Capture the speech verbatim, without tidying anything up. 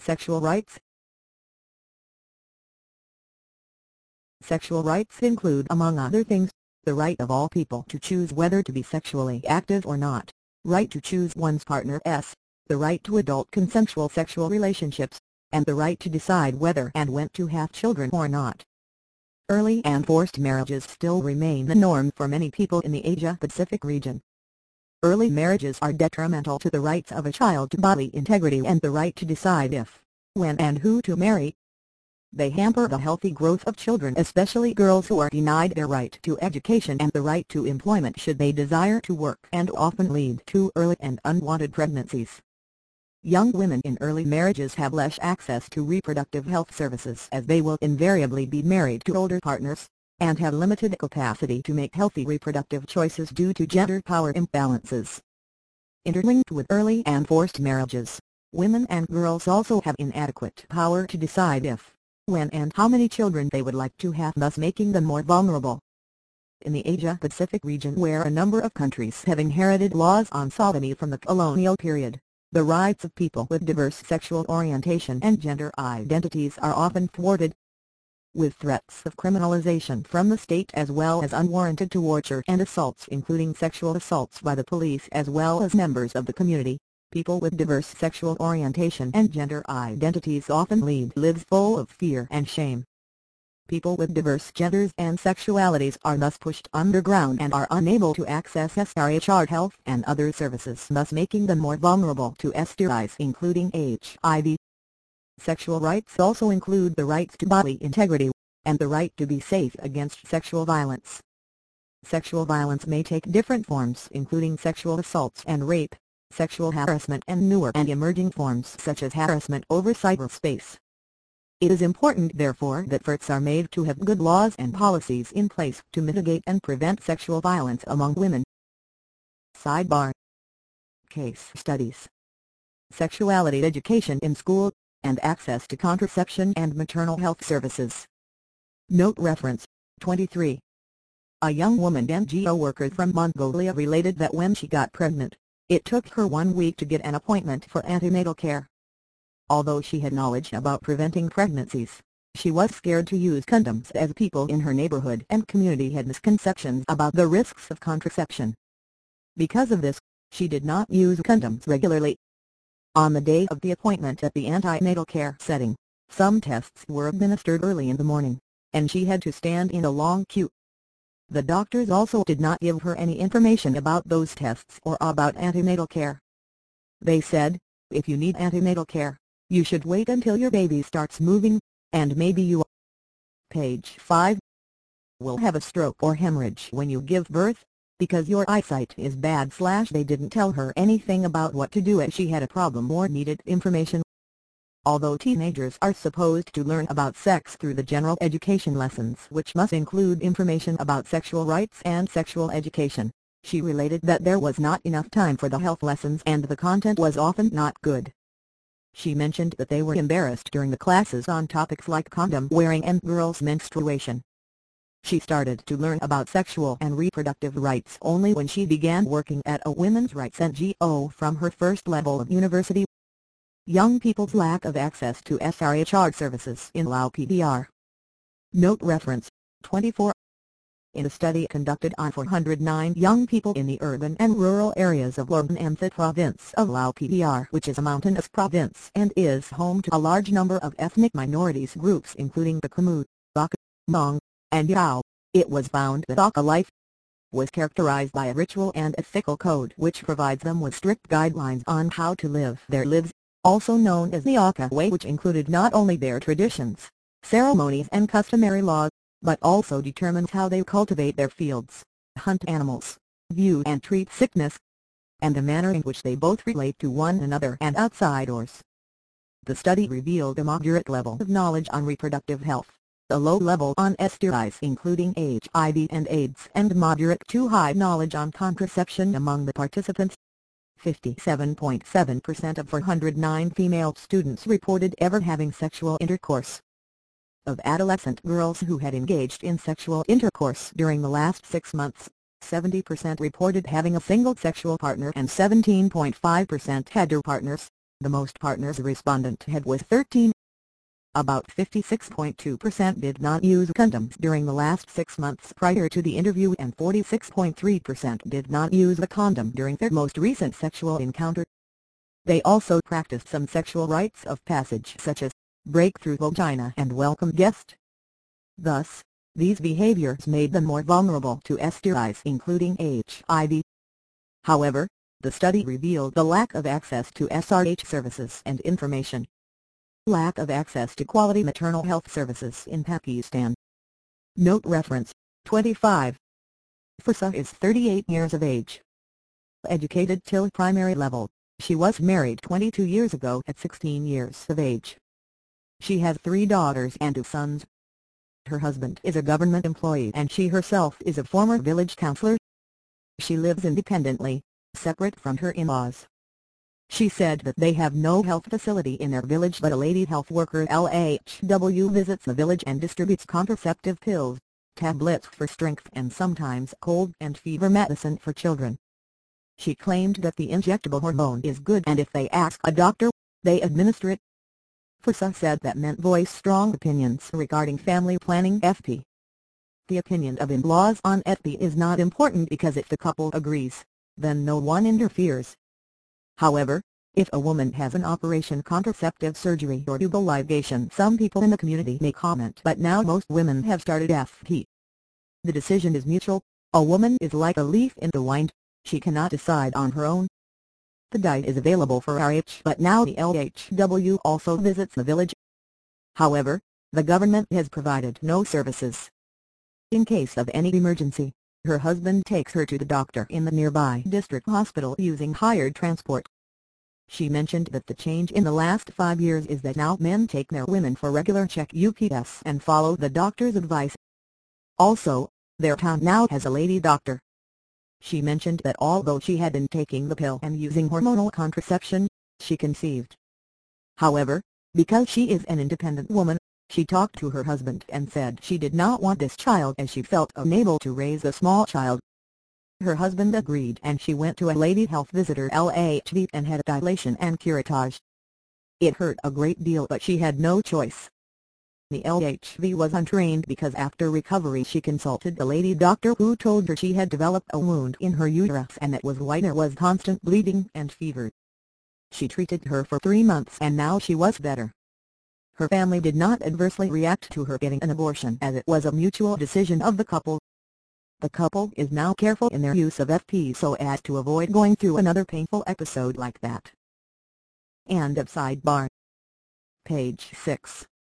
Sexual rights. Sexual rights include, among other things, the right of all people to choose whether to be sexually active or not, right to choose one's partner, s, the right to adult consensual sexual relationships, and the right to decide whether and when to have children or not. Early and forced marriages still remain the norm for many people in the Asia-Pacific region. Early marriages are detrimental to the rights of a child to bodily integrity and the right to decide if, when and who to marry. They hamper the healthy growth of children, especially girls who are denied their right to education and the right to employment should they desire to work, and often lead to early and unwanted pregnancies. Young women in early marriages have less access to reproductive health services as they will invariably be married to older partners, and have limited capacity to make healthy reproductive choices due to gender power imbalances. Interlinked with early and forced marriages, women and girls also have inadequate power to decide if, when and how many children they would like to have, thus making them more vulnerable. In the Asia-Pacific region, where a number of countries have inherited laws on sodomy from the colonial period, the rights of people with diverse sexual orientation and gender identities are often thwarted, with threats of criminalization from the state as well as unwarranted torture and assaults, including sexual assaults by the police as well as members of the community. People with diverse sexual orientation and gender identities often lead lives full of fear and shame. People with diverse genders and sexualities are thus pushed underground and are unable to access S R H R health and other services, thus making them more vulnerable to S T Is including H I V. Sexual rights also include the rights to bodily integrity, and the right to be safe against sexual violence. Sexual violence may take different forms, including sexual assaults and rape, sexual harassment, and newer and emerging forms such as harassment over cyberspace. It is important, therefore, that efforts are made to have good laws and policies in place to mitigate and prevent sexual violence among women. Sidebar. Case studies. Sexuality education in school, and access to contraception and maternal health services. Note reference, twenty-three. A young woman N G O worker from Mongolia related that when she got pregnant, it took her one week to get an appointment for antenatal care. Although she had knowledge about preventing pregnancies, she was scared to use condoms as people in her neighborhood and community had misconceptions about the risks of contraception. Because of this, she did not use condoms regularly. On the day of the appointment at the antenatal care setting, some tests were administered early in the morning, and she had to stand in a long queue. The doctors also did not give her any information about those tests or about antenatal care. They said, if you need antenatal care, you should wait until your baby starts moving, and maybe you Page five. Will have a stroke or hemorrhage when you give birth, because your eyesight is bad. Slash they didn't tell her anything about what to do if she had a problem or needed information. Although teenagers are supposed to learn about sex through the general education lessons, which must include information about sexual rights and sexual education, she related that there was not enough time for the health lessons and the content was often not good. She mentioned that they were embarrassed during the classes on topics like condom wearing and girls' menstruation. She started to learn about sexual and reproductive rights only when she began working at a women's rights N G O from her first level of university. Young people's lack of access to S R H R services in Lao P D R. Note reference, twenty-four. In a study conducted on four hundred nine young people in the urban and rural areas of Lorenan province of Lao P D R, which is a mountainous province and is home to a large number of ethnic minorities groups including the Khmer, Baka, Hmong, and Yao, it was found that Aka life was characterized by a ritual and ethical code which provides them with strict guidelines on how to live their lives, also known as the Aka way, which included not only their traditions, ceremonies and customary laws, but also determines how they cultivate their fields, hunt animals, view and treat sickness, and the manner in which they both relate to one another and outsiders. The study revealed a moderate level of knowledge on reproductive health, a low level on S T Is including H I V and AIDS, and moderate to high knowledge on contraception among the participants. fifty-seven point seven percent of four hundred nine female students reported ever having sexual intercourse. Of adolescent girls who had engaged in sexual intercourse during the last six months, seventy percent reported having a single sexual partner and seventeen point five percent hetero partners. The most partners a respondent had was thirteen. About fifty-six point two percent did not use condoms during the last six months prior to the interview, and forty-six point three percent did not use a condom during their most recent sexual encounter. They also practiced some sexual rites of passage such as breakthrough vagina and welcome guest. Thus, these behaviors made them more vulnerable to S T Is including H I V. However, the study revealed the lack of access to S R H services and information. Lack of access to quality maternal health services in Pakistan. Note reference, twenty-five. Fursa is thirty-eight years of age. Educated till primary level, she was married twenty-two years ago at sixteen years of age. She has three daughters and two sons. Her husband is a government employee and she herself is a former village councillor. She lives independently, separate from her in-laws. She said that they have no health facility in their village, but a lady health worker L H W visits the village and distributes contraceptive pills, tablets for strength and sometimes cold and fever medicine for children. She claimed that the injectable hormone is good and if they ask a doctor, they administer it. Fursa said that men voice strong opinions regarding family planning F P. The opinion of in-laws on F P is not important because if the couple agrees, then no one interferes. However, if a woman has an operation, contraceptive surgery or tubal ligation, some people in the community may comment, but now most women have started F P. The decision is mutual. A woman is like a leaf in the wind, she cannot decide on her own. The diet is available for R H, but now the L H W also visits the village. However, the government has provided no services. In case of any emergency, her husband takes her to the doctor in the nearby district hospital using hired transport. She mentioned that the change in the last five years is that now men take their women for regular check-ups and follow the doctor's advice. Also, their town now has a lady doctor. She mentioned that although she had been taking the pill and using hormonal contraception, she conceived. However, because she is an independent woman, she talked to her husband and said she did not want this child as she felt unable to raise a small child. Her husband agreed and she went to a lady health visitor L H V and had dilation and curettage. It hurt a great deal but she had no choice. The L H V was untrained because after recovery she consulted a lady doctor who told her she had developed a wound in her uterus and that was why there was constant bleeding and fever. She treated her for three months and now she was better. Her family did not adversely react to her getting an abortion as it was a mutual decision of the couple. The couple is now careful in their use of F P so as to avoid going through another painful episode like that. End of sidebar. Page six.